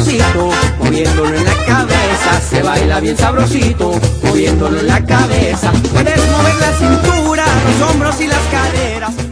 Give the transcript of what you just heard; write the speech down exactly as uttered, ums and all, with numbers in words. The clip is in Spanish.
sabrosito, moviéndolo en la cabeza. Se baila bien sabrosito, moviéndolo en la cabeza. Puedes mover la cintura, los hombros y las caderas.